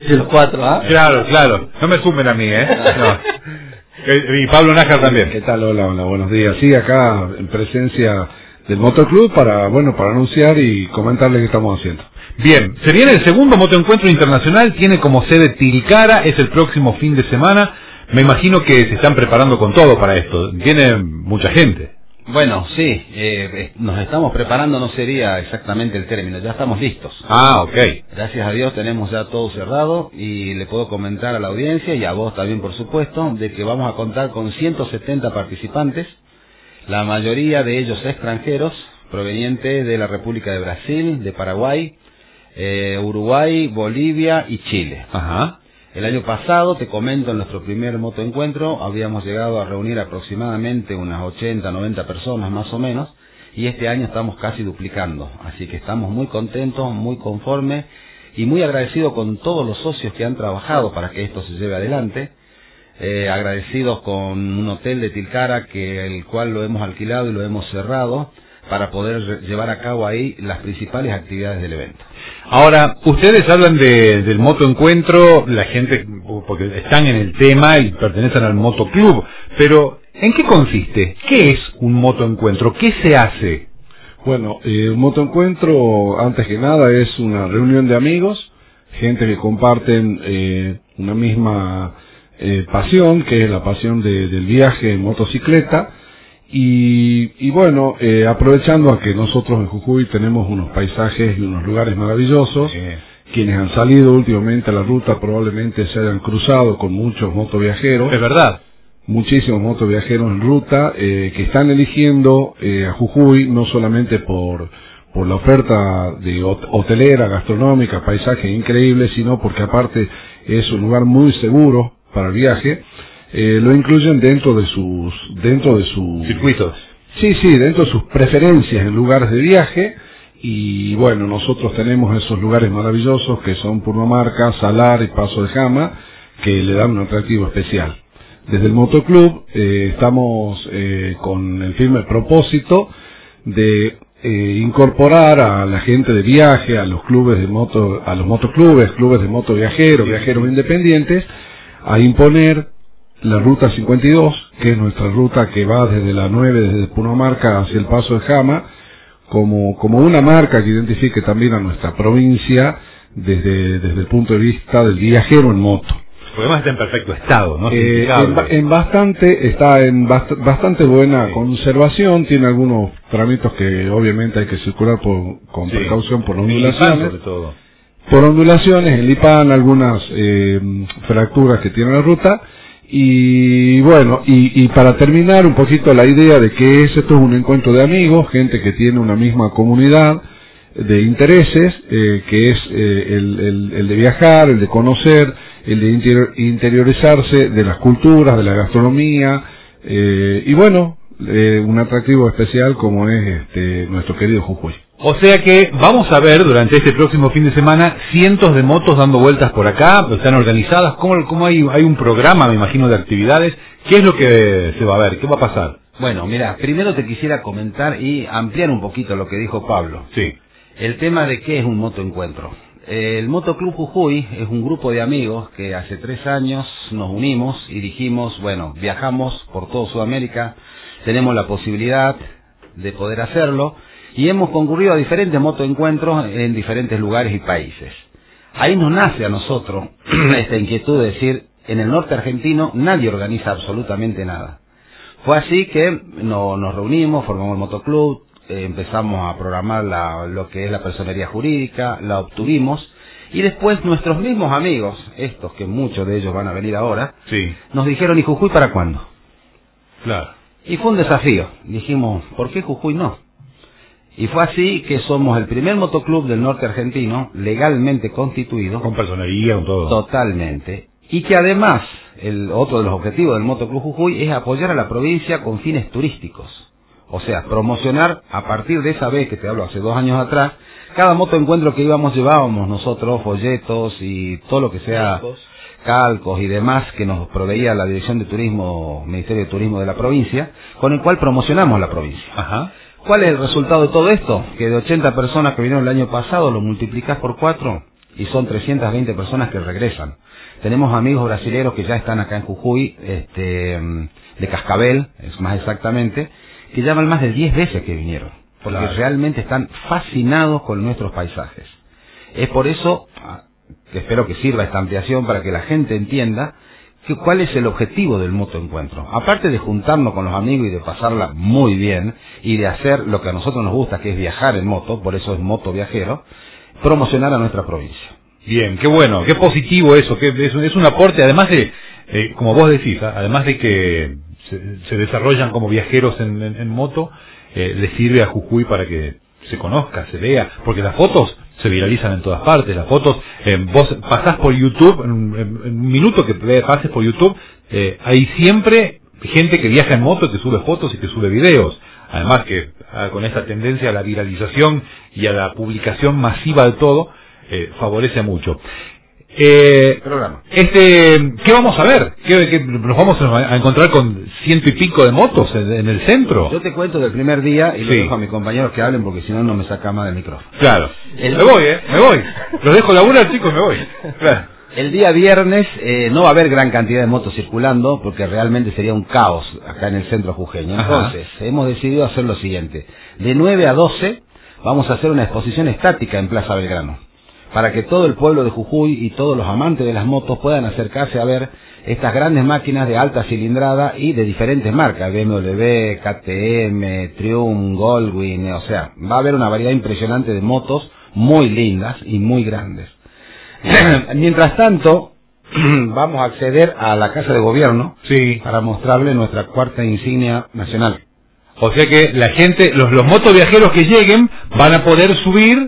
De los cuatro, ¿ah? Claro, claro. No me sumen a mí, ¿eh? No. Y Pablo Nájar también. ¿Qué tal? Hola, buenos días. Sí, acá en presencia del Motoclub para anunciar y comentarles qué estamos haciendo. Bien, se viene el segundo motoencuentro internacional, tiene como sede Tilcara, es el próximo fin de semana. Me imagino que se están preparando con todo para esto. Viene mucha gente. Bueno, sí, nos estamos preparando, no sería exactamente el término, ya estamos listos. Ah, ok. Gracias a Dios tenemos ya todo cerrado y le puedo comentar a la audiencia y a vos también, por supuesto, de que vamos a contar con 170 participantes, la mayoría de ellos extranjeros, provenientes de la República de Brasil, de Paraguay, Uruguay, Bolivia y Chile. Ajá. El año pasado, te comento, en nuestro primer motoencuentro habíamos llegado a reunir aproximadamente unas 80, 90 personas más o menos, y este año estamos casi duplicando, así que estamos muy contentos, muy conformes y muy agradecidos con todos los socios que han trabajado para que esto se lleve adelante, agradecidos con un hotel de Tilcara el cual lo hemos alquilado y lo hemos cerrado para poder llevar a cabo ahí las principales actividades del evento. Ahora, ustedes hablan del motoencuentro, la gente, porque están en el tema y pertenecen al motoclub, pero ¿en qué consiste? ¿Qué es un motoencuentro? ¿Qué se hace? Bueno, un motoencuentro, antes que nada, es una reunión de amigos, gente que comparten una misma pasión, que es la pasión del viaje en motocicleta. Y bueno, aprovechando a que nosotros en Jujuy tenemos unos paisajes y unos lugares maravillosos, quienes han salido últimamente a la ruta probablemente se hayan cruzado con muchos motoviajeros. Es verdad. Muchísimos motoviajeros en ruta que están eligiendo a Jujuy no solamente por la oferta de hotelera, gastronómica, paisajes increíbles, sino porque aparte es un lugar muy seguro para el viaje. Lo incluyen dentro de sus circuitos. Sí, dentro de sus preferencias en lugares de viaje. Y bueno, nosotros tenemos esos lugares maravillosos que son Purmamarca, Salar y Paso de Jama, que le dan un atractivo especial. Desde el Motoclub estamos con el firme propósito de incorporar a la gente de viaje, a los clubes de moto, a los motoclubes, clubes de motoviajeros, viajeros independientes, a imponer la ruta 52, que es nuestra ruta que va desde la 9, desde Purmamarca hacia el Paso de Jama, como una marca que identifique también a nuestra provincia desde el punto de vista del viajero en moto. Porque además está en perfecto estado, ¿no? Está en bastante buena conservación, tiene algunos tramitos que obviamente hay que circular con precaución por ondulaciones. Sobre todo. Por ondulaciones, el IPAN, algunas fracturas que tiene la ruta. Y bueno, y para terminar un poquito la idea de que esto es un encuentro de amigos, gente que tiene una misma comunidad de intereses, que es el de viajar, el de conocer, el de interiorizarse de las culturas, de la gastronomía, y bueno, un atractivo especial como es nuestro querido Jujuy. O sea que vamos a ver durante este próximo fin de semana cientos de motos dando vueltas por acá, están organizadas, ¿cómo hay un programa, me imagino, de actividades? ¿Qué es lo que se va a ver? ¿Qué va a pasar? Bueno, mira, primero te quisiera comentar y ampliar un poquito lo que dijo Pablo. Sí. El tema de qué es un motoencuentro. El Motoclub Jujuy es un grupo de amigos que hace 3 años nos unimos y dijimos, bueno, viajamos por todo Sudamérica, tenemos la posibilidad de poder hacerlo, y hemos concurrido a diferentes motoencuentros en diferentes lugares y países. Ahí nos nace a nosotros esta inquietud de decir, en el norte argentino nadie organiza absolutamente nada. Fue así que nos reunimos, formamos el motoclub, empezamos a programar lo que es la personería jurídica, la obtuvimos, y después nuestros mismos amigos, estos que muchos de ellos van a venir ahora, sí, nos dijeron, ¿y Jujuy para cuándo? Claro. Y fue un desafío. Dijimos, ¿por qué Jujuy no? Y fue así que somos el primer motoclub del norte argentino legalmente constituido. Con personería, con todo. Totalmente. Y que además, otro de los objetivos del Motoclub Jujuy es apoyar a la provincia con fines turísticos. O sea, promocionar a partir de esa vez que te hablo hace 2 años atrás, cada motoencuentro que íbamos llevábamos nosotros folletos y todo lo que sea calcos y demás que nos proveía la Dirección de Turismo, Ministerio de Turismo de la provincia, con el cual promocionamos la provincia. Ajá. ¿Cuál es el resultado de todo esto? Que de 80 personas que vinieron el año pasado, lo multiplicás por 4, y son 320 personas que regresan. Tenemos amigos brasileños que ya están acá en Jujuy, de Cascabel, es más exactamente, que llaman más de 10 veces que vinieron, porque claro, realmente están fascinados con nuestros paisajes. Es por eso que espero que sirva esta ampliación para que la gente entienda cuál es el objetivo del motoencuentro. Aparte de juntarnos con los amigos y de pasarla muy bien y de hacer lo que a nosotros nos gusta, que es viajar en moto, por eso es Moto Viajero, promocionar a nuestra provincia. Bien, qué bueno, qué positivo eso, que es un aporte, además de, como vos decís, además de que se desarrollan como viajeros en moto, les sirve a Jujuy para que se conozca, se vea, porque las fotos se viralizan en todas partes, las fotos, vos pasás por YouTube, en un minuto que pases por YouTube, hay siempre gente que viaja en moto, que sube fotos y que sube videos. Además que con esta tendencia a la viralización y a la publicación masiva de todo, favorece mucho. Programa. ¿Qué vamos a ver? ¿Nos vamos a encontrar con 100 y pico de motos en el centro? Yo te cuento del primer día y sí, lo dejo a mis compañeros que hablen porque si no, no me saca más del micrófono. Claro. Me voy. Los dejo laburar, chicos, me voy. Claro. El día viernes no va a haber gran cantidad de motos circulando porque realmente sería un caos acá en el centro jujeño. Entonces, hemos decidido hacer lo siguiente. De 9 a 12 vamos a hacer una exposición estática en Plaza Belgrano, para que todo el pueblo de Jujuy y todos los amantes de las motos puedan acercarse a ver estas grandes máquinas de alta cilindrada y de diferentes marcas, BMW, KTM, Triumph, Goldwing, o sea, va a haber una variedad impresionante de motos muy lindas y muy grandes. Mientras tanto, vamos a acceder a la Casa de Gobierno para mostrarle nuestra cuarta insignia nacional. O sea que la gente, los motoviajeros que lleguen van a poder subir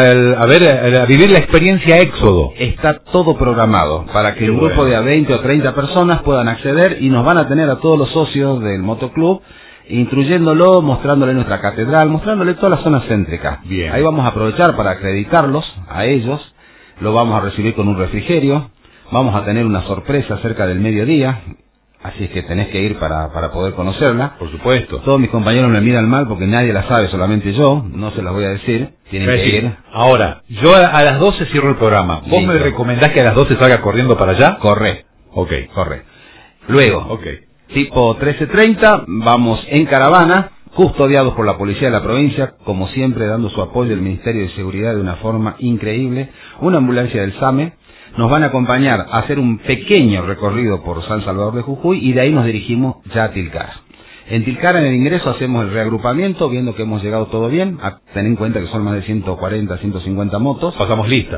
a vivir la experiencia Éxodo. Está todo programado para que un grupo de a 20 o 30 personas puedan acceder y nos van a tener a todos los socios del motoclub instruyéndolo, mostrándole nuestra catedral, mostrándole toda la zona céntrica. Bien. Ahí vamos a aprovechar para acreditarlos a ellos, lo vamos a recibir con un refrigerio, vamos a tener una sorpresa cerca del mediodía. Así es que tenés que ir para poder conocerla. Por supuesto. Todos mis compañeros me miran mal porque nadie la sabe, solamente yo. No se las voy a decir. Tienen que ir. Ahora, yo a las 12 cierro el programa. ¿Vos me recomendás que a las 12 salga corriendo para allá? Corre. Ok. Corre. Luego, tipo 13:30, vamos en caravana, custodiados por la policía de la provincia, como siempre dando su apoyo al Ministerio de Seguridad de una forma increíble. Una ambulancia del SAME. Nos van a acompañar a hacer un pequeño recorrido por San Salvador de Jujuy y de ahí nos dirigimos ya a Tilcara. En Tilcara, en el ingreso, hacemos el reagrupamiento, viendo que hemos llegado todo bien. A tener en cuenta que son más de 140, 150 motos. Pasamos lista.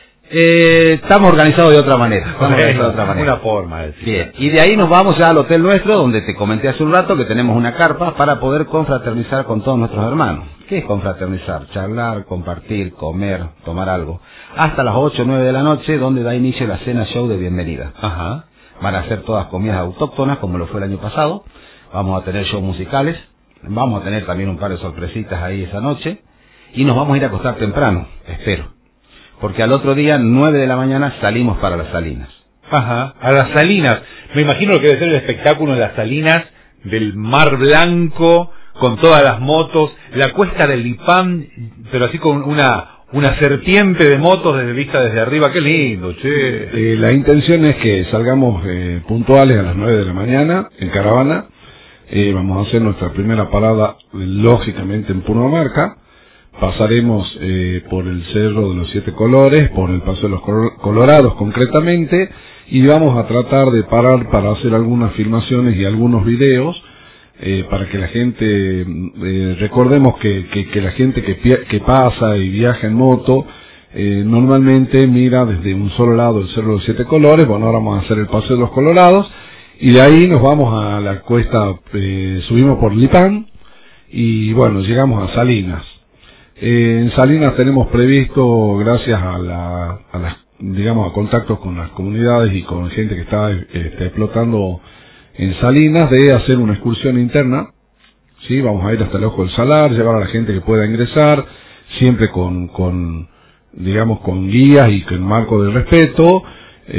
Estamos organizados de otra manera. Una forma. Bien. Y de ahí nos vamos ya al hotel nuestro, donde te comenté hace un rato que tenemos una carpa para poder confraternizar con todos nuestros hermanos. ¿Qué es confraternizar? Charlar, compartir, comer, tomar algo. Hasta las 8 o 9 de la noche, donde da inicio la cena show de bienvenida. Van a ser todas comidas autóctonas, como lo fue el año pasado. Vamos a tener shows musicales. Vamos a tener también un par de sorpresitas ahí esa noche. Y nos vamos a ir a acostar temprano, espero. Porque al otro día, 9 de la mañana, salimos para las Salinas. A las Salinas. Me imagino lo que debe ser el espectáculo en las Salinas, del Mar Blanco, con todas las motos, la cuesta del Lipán, pero así con una serpiente de motos desde arriba. Qué lindo, che. La intención es que salgamos puntuales a las 9 de la mañana en caravana. Vamos a hacer nuestra primera parada, lógicamente en Purmamarca. Pasaremos por el Cerro de los Siete Colores, por el Paso de los Colorados concretamente, y vamos a tratar de parar para hacer algunas filmaciones y algunos videos, para que la gente, recordemos que la gente que pasa y viaja en moto, normalmente mira desde un solo lado el Cerro de los Siete Colores. Bueno, ahora vamos a hacer el Paso de los Colorados, y de ahí nos vamos a la cuesta, subimos por Lipán, y bueno, llegamos a Salinas. En Salinas tenemos previsto, gracias a contactos con las comunidades y con gente que está explotando en Salinas, de hacer una excursión interna. Sí, vamos a ir hasta el Ojo del Salar, llevar a la gente que pueda ingresar, siempre con guías y con marco de respeto,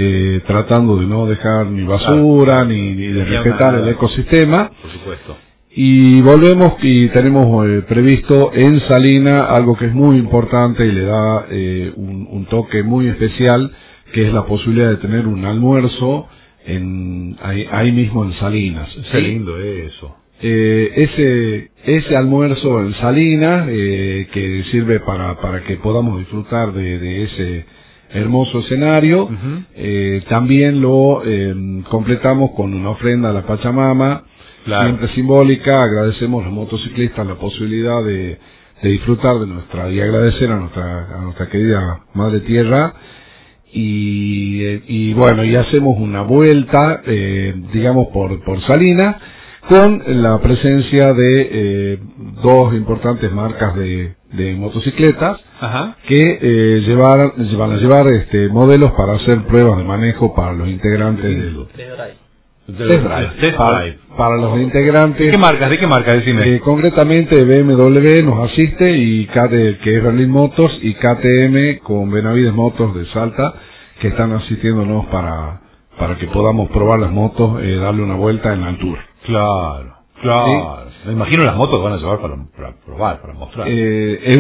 tratando de no dejar ni basura, ni de respetar el ecosistema. Por supuesto. Y volvemos y tenemos previsto en Salina algo que es muy importante y le da un toque muy especial, que es la posibilidad de tener un almuerzo ahí mismo en Salinas. Qué lindo eso. Ese almuerzo en Salinas que sirve para que podamos disfrutar de ese hermoso escenario. También lo completamos con una ofrenda a la Pachamama, siempre simbólica. Agradecemos a los motociclistas la posibilidad de disfrutar y agradecer a nuestra querida Madre Tierra. Y bueno, y hacemos una vuelta, digamos, por Salinas, con la presencia de dos importantes marcas de motocicletas. Ajá. Que van a llevar modelos para hacer pruebas de manejo para los integrantes del Test Drive. Para los integrantes. ¿De qué marca? Decime. Concretamente BMW nos asiste, y que es Berlín Motors, y KTM con Benavides Motors de Salta, que están asistiéndonos para que podamos probar las motos, darle una vuelta en la altura. Claro. ¿Sí? Me imagino las motos que van a llevar para probar, para mostrar. Es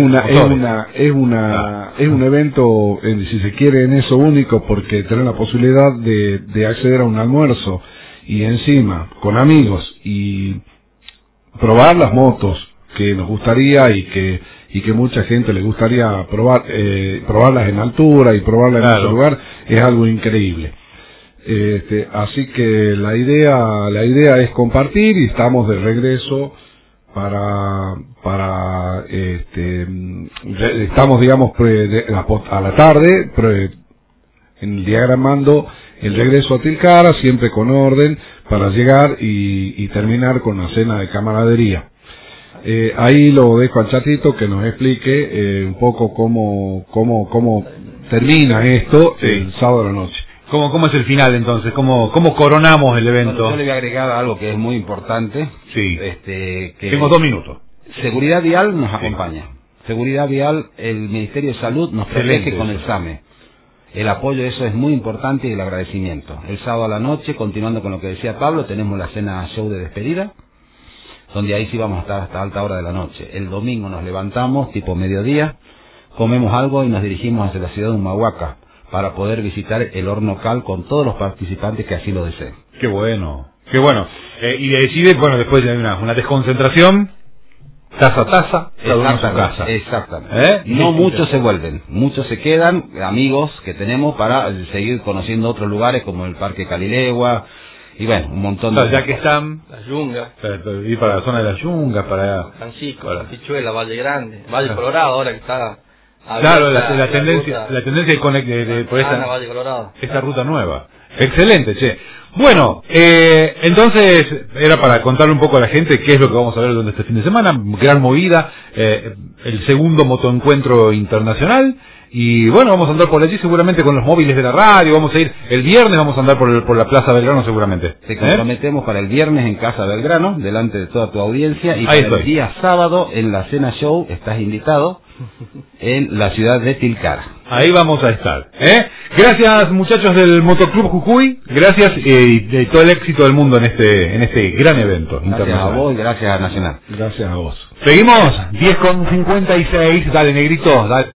un evento, si se quiere, en eso único, porque tener la posibilidad de acceder a un almuerzo y encima con amigos y probar las motos que nos gustaría y que mucha gente le gustaría probarlas en altura y probarlas en ese lugar, es algo increíble. Así que la idea es compartir, y estamos de regreso estamos, digamos, a la tarde diagramando el regreso a Tilcara, siempre con orden, para llegar y terminar con la cena de camaradería. Ahí lo dejo al Chatito que nos explique un poco cómo termina esto el sábado a la noche. ¿Cómo es el final entonces? ¿Cómo coronamos el evento? Bueno, yo le voy a agregar algo que es muy importante. Sí. Tengo 2 minutos. Seguridad Vial nos acompaña. Seguridad Vial, el Ministerio de Salud nos protege con el SAME. El apoyo, eso es muy importante, y el agradecimiento. El sábado a la noche, continuando con lo que decía Pablo, tenemos la cena show de despedida, donde ahí sí vamos a estar hasta alta hora de la noche. El domingo nos levantamos, tipo mediodía, comemos algo y nos dirigimos hacia la ciudad de Humahuaca, para poder visitar el horno cal con todos los participantes que así lo deseen. Qué bueno. Y decide, después hay una desconcentración, taza a taza, cada uno a su casa. Exactamente. No muchos se vuelven, muchos se quedan, amigos que tenemos, para seguir conociendo otros lugares como el Parque Calilegua, y bueno, un montón de... Ya que están... Las Yungas. Ir para la zona de las Yungas, para... Francisco, Pichuela, Valle Grande, Valle Colorado, ahora que está... Claro, la tendencia de por esta ruta nueva. Excelente, che. Bueno, entonces era para contarle un poco a la gente qué es lo que vamos a ver durante este fin de semana. Gran movida, el segundo motoencuentro internacional. Y bueno, vamos a andar por allí seguramente con los móviles de la radio. Vamos a ir el viernes, vamos a andar por la Plaza Belgrano seguramente. Te comprometemos para el viernes en Casa Belgrano, delante de toda tu audiencia. Y para el día sábado en la cena show estás invitado en la ciudad de Tilcara. Ahí vamos a estar. Gracias, muchachos del Motoclub Jujuy. Gracias y de todo el éxito del mundo en este gran evento internacional. Gracias a vos y gracias a Nacional. Gracias a vos. Seguimos 10:56. Dale, negrito, dale.